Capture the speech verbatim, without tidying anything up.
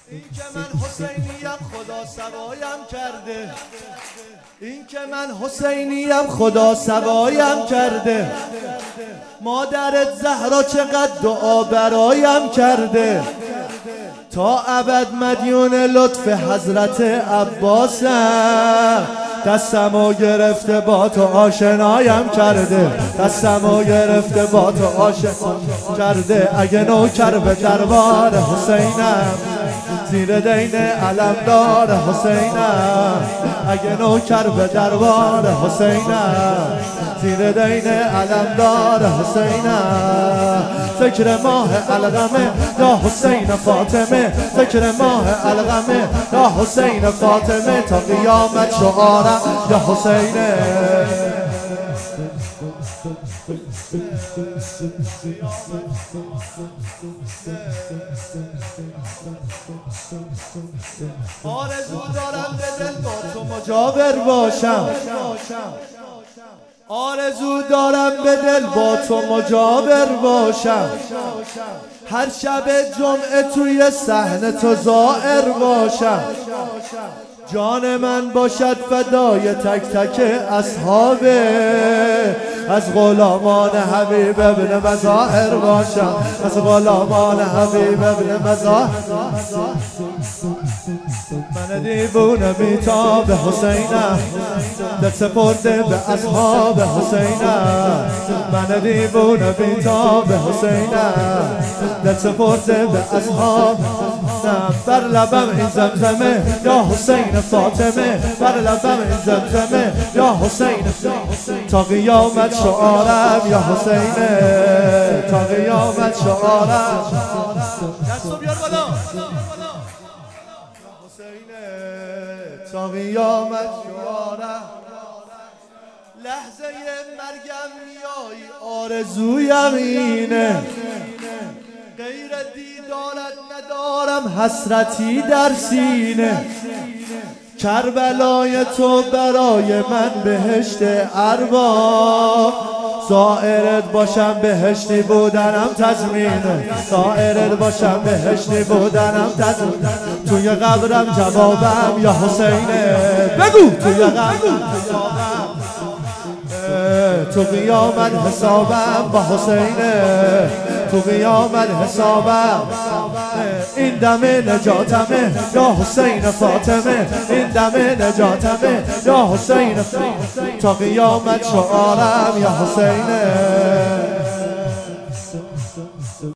این که من حسینیم خدا سوایم کرده، این که من حسینیم خدا سوایم کرده، مادرت زهرا چقدر دعا برایم کرده، تا ابد مدیون لطف حضرت عباسم، دستمو گرفته با تو آشنایم کرده، دستمو گرفته با تو آشنایم کرده. اگه نوکر به دربار حسینم، زیر دین علمدار حسینم، اگه نوکر به دربار حسینم، زیر دین علمدار حسینم. ذکر ماه الغمه یا حسین فاطمه، ذکر ماه الغمه یا حسین فاطمه، تا قیامت شعارم یا حسینه. آرزو دارم به دل با تو مجاور باشم، آرزو دارم به دل با تو مجاور باشم، هر شب جمعه توی صحن تو زائر باشم، جان من باشد فدای تک تک اصحابه، از غلامان حبیب ابن مظاهر باشم، از غلامان حبیب ابن مظاهر. من دیوونه بیتاب حسینم، دل سپرده به اصحاب حسینم، من دیوونه بیتاب حسینم، دل سپرده به اصحاب. بر لبم این زمزمه یا حسین فاطمه، بر لبم این زمزمه یا حسین، تا قیامت شعارم یا حسینه، تا قیامت شعارم. دستو بیار بالا حسینه، تا قیامت شعارم. لحظه مرگم میایی آرزویم اینه، غیر دیدارت ندارم حسرتی در سینه، کربلای تو برای من بهشت ارواح، زائرت باشم بهشتی بودنم تضمینه، زائرت باشم بهشتی بودنم تضمینه. توی قبرم جوابم یا حسینه، بگو توی قبرم جوابم، تو قیامت حسابم با حسینه، تو قیامت حسابم. این دم نجاتمه یا حسین فاطمه، این دم نجاتمه یا حسین، تا قیامت شعارم یا حسینه.